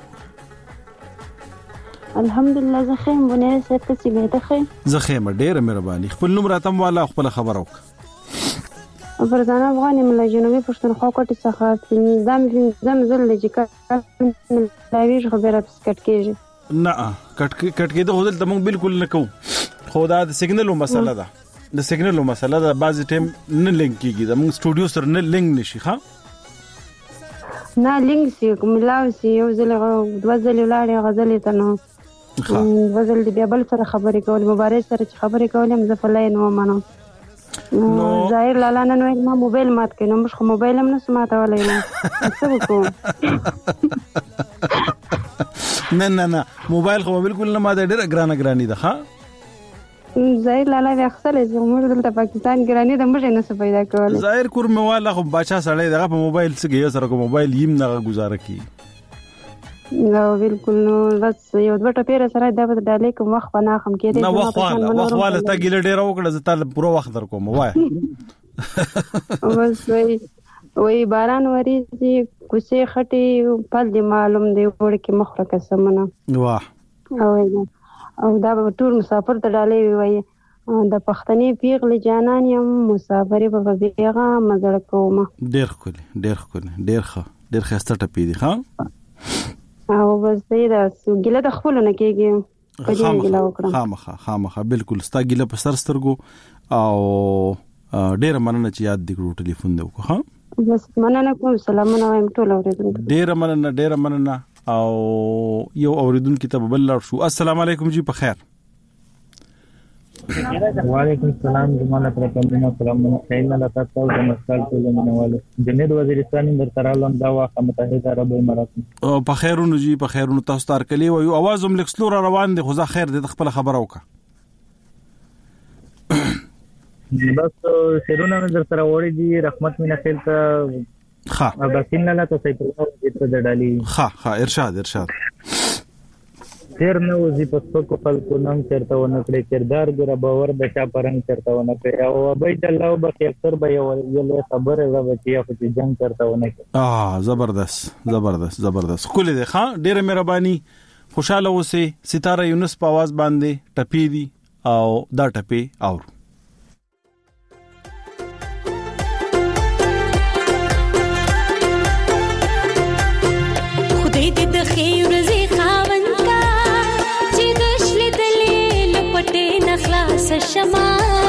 الحمدلله زه خیم بنه ست څه به ته خیم. زه خیم ډیره مهرباني. خپل نوم راتم والا خپل خبر وک. فرزانه افغاني مله جنوبي پښتونخوا کوټه څخه زم زل چې لاویش خبره پسکټ کېږي. نه کټ کېده هودل ته مونږ بالکل نه کوو. خو دا د سیګنلو مسله ده. د سیګنلو مسله ده. بعض ټیم نه لینک کیږي. د مونږ سټوډیو سره نه لینک نشي. ها نه لینک سی کوملاو سی یو ځل دوځل لاړې غزلې ته نو غزل دی بیا بل سره خبرې کول مبارک سره چې خبرې کولم زه په لاین و منم. ظاهر لالا نن وای ما موبایل مات کړم. مش خو موبایل هم نه سماته ولای نه څه وکم. نه موبایل خو بالکل نه ماته ډېر ګرانی ده. ها ظاهر لالا بیا خسل زموږ دلته پاکستان ګرانی د مشه نه څه پیدا کول. ظاهر کور مواله خو بچا سړی دغه په موبایل څخه یې سره کو موبایل یم نه گزاره کی. نو بالکل نو بس یو دوه ټپه سره دا په ډالې کوم وخت نه خم کېږي. نو وخواله تا ګیله ډیر وکړه زه تعالی پوره وخت در کوم وای. بس وای باران وریږي کوڅه خټي پل دی معلوم دی وړ کې مخره قسمنه. واه او دا ټول مسافر ته ډالې وای د پښتنې پیغلې جانان یم مسافر په بیغه مزړ کوم. ډیر خسته ټپې دي. ها او بس دا ګله د خپل نه کېږي. په دې ګله وکړم خامخه بالکل ستا ګله په سر سترګو او ډیر مننه چې یاد دګړو ټلیفون دی وکړه. ها بس مننه کوم سلامونه وایم ټول اوریدونکو. ډیر مننه او یو اوریدونکو ته بل لار شو. السلام علیکم جی په خیر. وعلیکم السلام جماعت رحمتنا سلامونه خیرنا لاتاسو د مسکل ټول منواله جنید وزیرستان در ترالم دا واخه متحده عرب امارات. او په خیرونو جی په خیرونو تاسو تار کلی و یو आवाज هم لکسلور روان دي. خو ځا خیر دې خپل خبر اوکا. بس شیرونه در تر وړي دي رحمت مینا خیل ته ها بسین لاله ته په دې ته ډالي. ها ارشاد تیر نو زی پسو کو خلکو نن چرته ونه کړی کردار ګره باور د چا پرنګ چرته ونه کړی او عبید الله وبخ اکثر به یو خبره راوچی خو چې جنگ چرته ونه کړی. زبردست کول دي. ها ډیره مهرباني خوشاله اوسئ. ستاره یونس په आवाज باندې ټپی دي او دا ټپی اور خدای دې د خیر زی خاوند کا چې دشل دلې لپټې نخلاص شما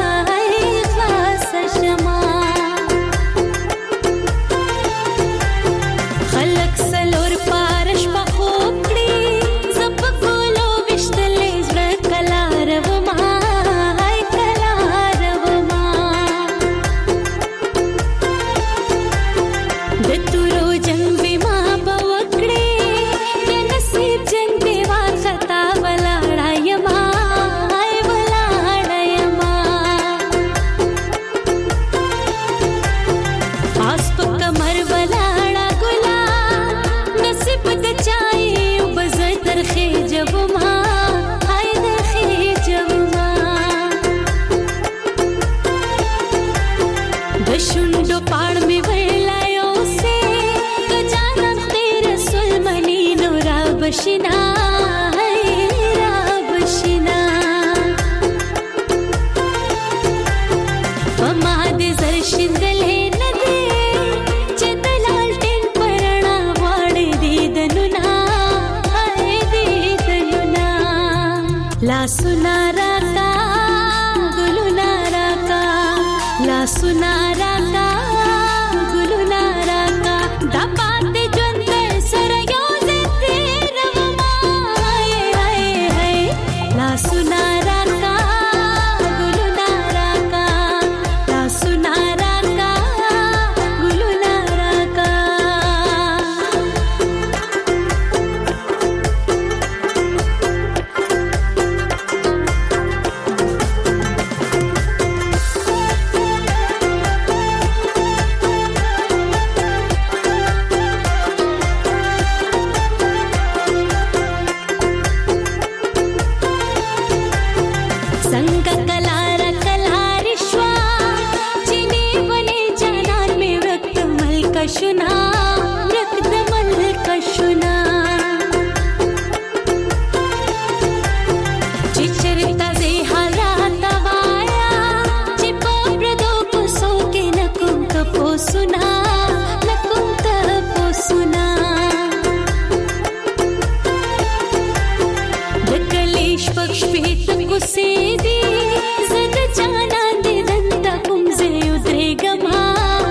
خلق سلور پارش په خوکړي زب ګولو وشتلې زړه کلار و ما د تورو جنگ به ما بوکړي د نصیب جنگ به وار خطا ولاړای ما بشنا وما دې زر شندلې نه دې چې دلال ټین پرانا واړې دې دنونا لا سنا راکا ګلونا راکا لا سنا راکا ګلونا راکا دا پاتې ژوند سره یو कशुना रक्तमल कशुना चिचरिता जे हालात वाया चिपो प्रदो पुसो के नकुम तपो सुना नकुम तपो सुना दकलेश पक्ष पेट कुसे दी जग जाना दे दंता कुमजे उद्रे गमा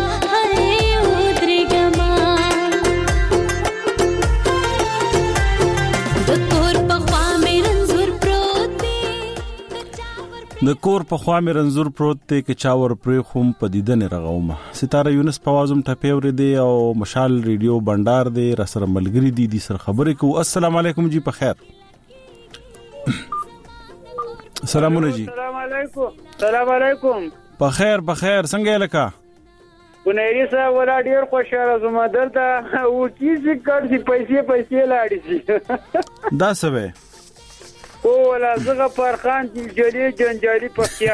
د کور په خوا مې رنزور پروت دی کې چاور پرې خوم په دیدن رغومه ستاره یونس پوازم ټپې ور دي او مشال ریډیو بندر دی را سره ملګری دي سر خبرې کو السلام علیکم جی په خیر سلامونه جی سلام علیکم په خیر څنګه لکه ګنيري صاحب ولا ډیر خوشاله زما دلته او کیسې کړ چې پیسې لاړې شي دا سبه او ولا زغه فرخان جلجلي جنجالي پخیا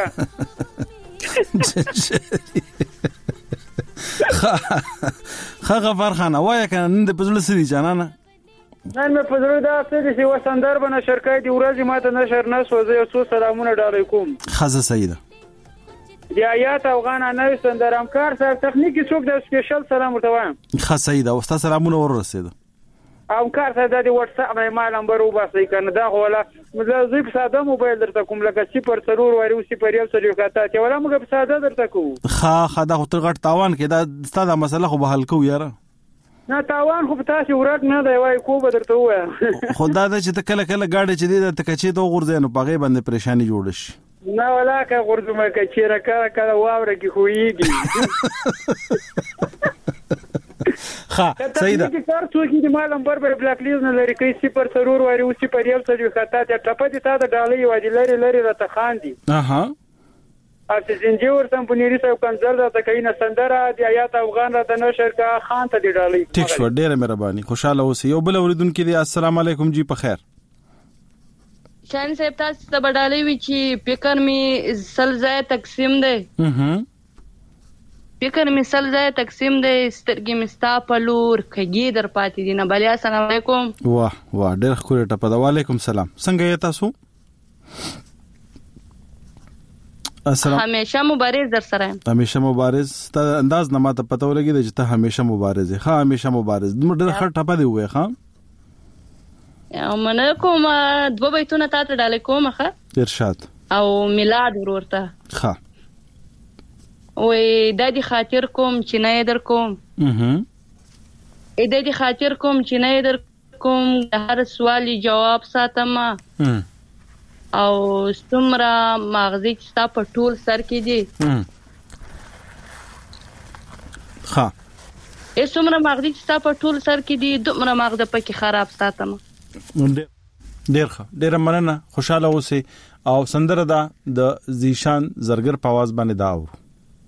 خغه فرخان وای کنه نن د پزړه سړي جانانه نن مې پزړه دا څه چې وسندر بنه شرکت دی ورځ ماته نشر نه سوځي او سلامونه علیکم خزه سیده یا آیات افغان نه سندرام کار صاحب تخنیکی څوک د سپیشل سلام ورته وایم خزه سیده او تاسو سلامونه ورسېده او کار ته د واتس اپ ما نمبر وباسي کنه دا غولا مزه په ساده موبایل درته کوم لکه چې پر سرور وری او چې پر یو سړي کاته ته ولا موږ په ساده درته کو دا خو تر غټ تاوان کې دا ستاسو مسله خو به حل کو یاره نه تاوان خو په تاسو ورات نه دی وای کو به درته وای خدا دا چې کله گاډي چې دی د تکچې ته غورځنه پغې باندې پریشانی جوړ شي نه ولا که غورځمه کې چیرې کړه واوره کې خوېږي ها صحیح ده چې کار څوک دې مال نمبر پر بلاک لیز نه لري کې سپر سرور وری او چې پر یو سړي خطا ته ټپه دي تا د ډالۍ وادي لري راته خاندي اها اته زنجیر سم پنيري صاحب کنزل راته کینه سندره دی آیات افغان راته نشر کا خان ته دی ډالۍ ټیک شو ډېر مهرباني خوشاله اوسئ یو بل اوریدونکو دی السلام علیکم جی په خیر شان صاحب تاسو ته ډالۍ وی چې فکر می سلزای تقسیم ده فکر می سلزای تقسیم ده سترګې مستا پلور کګي در پاتې دي نه بلیا السلام علیکم واه ډېر خوري ټپه ده وعلیکم سلام څنګه یې تاسو السلام همیشه مبارز در سره همیشه مبارز ته انداز نه ماته پته ولګي چې ته همیشه مبارز یې ها همیشه مبارز ډېر خړ ټپه دی وې ها منه کوم دو بیتونه تاسو ډالې کوم ښه ارشاد او میلاد ورورته ښه وې د دې خاطر کوم چې نه در کوم د دې خاطر کوم چې نه در کوم هر سوال جواب ساتم او څومره مغزي چې تا په ټول سر کې دي ها څومره مغزي چې تا په ټول سر کې دي دومره مغز پکې خراب ساتم ډېر مننه خوشاله اوسئ او سندره دا د زیشان زرګر په आवाज باندې دا و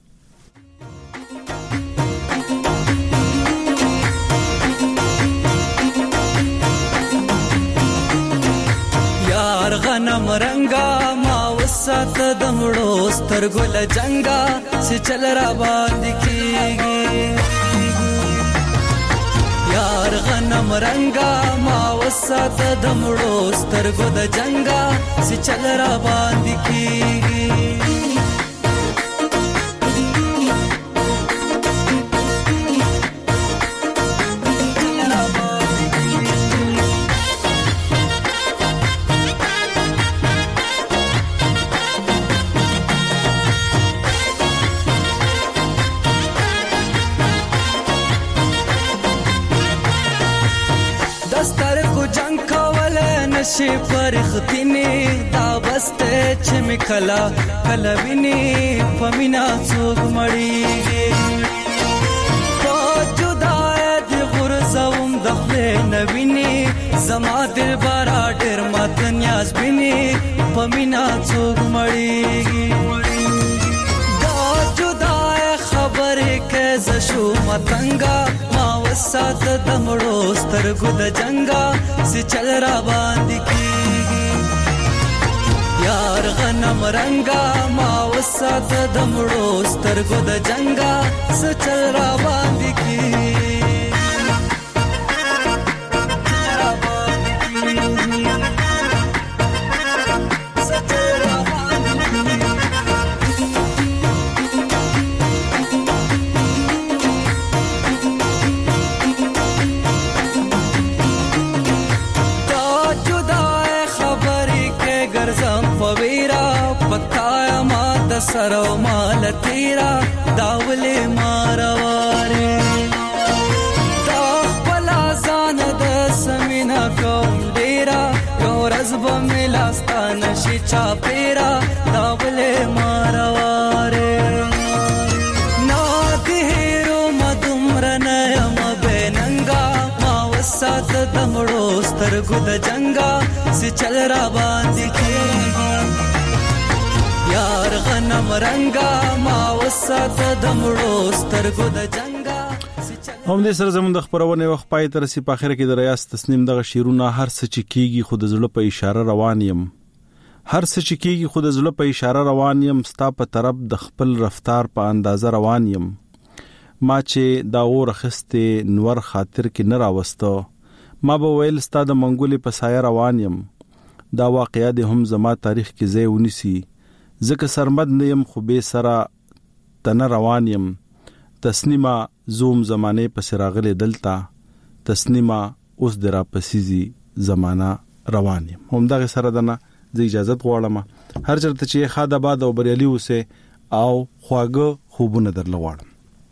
یار غنم رنگا ما وسات دمړو سترګل جنگا چې چل را باندې کیږي یار غنم رنگا ما وسات دمړو سترګو د جنگا چې چل را باندې کیږي شي فرختنی دا بسته چې مکلا کلوینی پمینا څوک مړیږي جدای دی غرزوم دخله نوینی زما دل بارا ډیر مات نیاز بینی پمینا څوک مړیږي دا جدای خبره کې زشو متنګا ما وسات دمړو سترګو د جنگا سي چل را باندې کیږي یار غنم رنگا ما وسات دمړو سترګو د جنگا سچل را باندې کی سرو مال تیرا داولې مارواره دا خپل ځان د سمینا کوم ډیرا یو رزب ملاستان شي چا پیرا داولې مارواره نا دهرو مدمرنه ام بننګا ما وسات دمړو سترګو د جنگا سي چل را باندې کی یار غنم رنگا ما وسات دمړو سترګو د جنگا هم دې سره زموږ د خبرونه وخت پای تر سي په اخر کې د ریاض تسنیم دغه شیرونه هر څه چې کیږي خود زړه په اشاره روان یم هر څه چې کیږي خود زړه په اشاره روان یم ستا په طرف د خپل رفتار په اندازه روان یم ما چې دا اور خسته نور خاطر کې نه راوستو ما به ویل ستا د منګولې په سایه روان یم دا واقعیا د هم زما تاریخ کې ځای ونیسي زکه سرمد نیم خو به سره تن روان یم تسنیما زوم زمانه پس راغله دلتا تسنیما اوس درا پسیزي زمانہ روان یم هم دغه سره دنه ز اجازه غواړم هر چرته چې خاده باد او بریالي اوسه او خواګه خوبونه درلوړم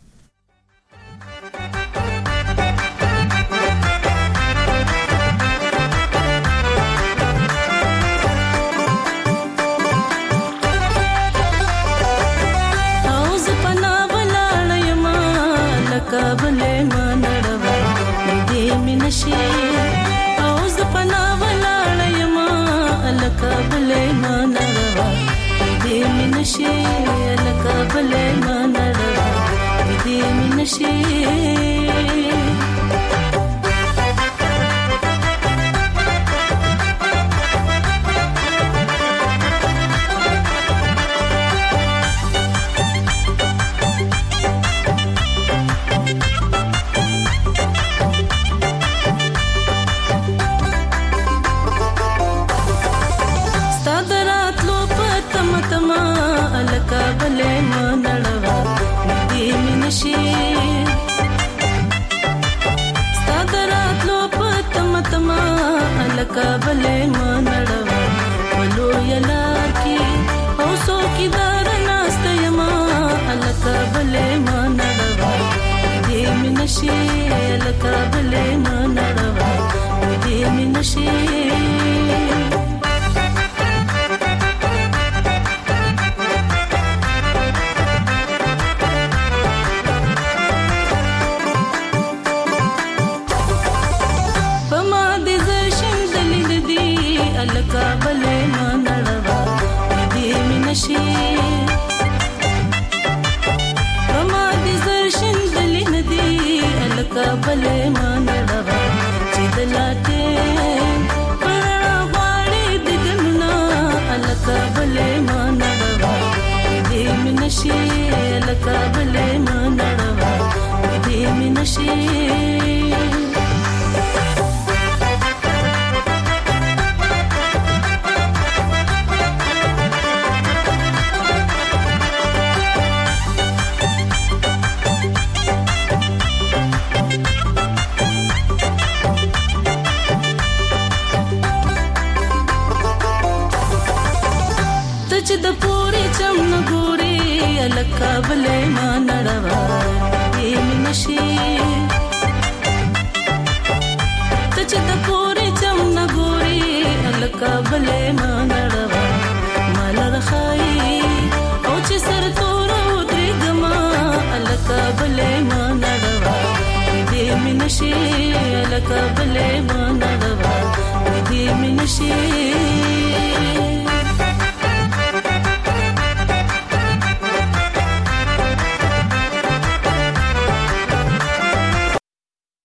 کابلې منړوا دې منشي اوس د پنا ولاړې ما الکابلې منړوا دې منشي الکابلې منړوا دې منشي کابلې منړوا دې منشي ستادراتلو پتمتما الکابلې منړوا ولو یلار کی او سو کی دار ناستیما الکابلې منړوا دې منشي الکابلې منړوا دې منشي کابلې منړوا دې منشي رما دې زرشن دلې ندي الکابلې منړوا چې دلاته پرنا واړې دګنا الکابلې منړوا دې منشي الکابلې منړوا دې منشي د پوری چم ګوري الکابلې منړوا دې منشي ته چې د پوری چم ګوري الکابلې منړوا مال رخای او چې سر تور درګما الکابلې منړوا دې منشي الکابلې منړوا دې منشي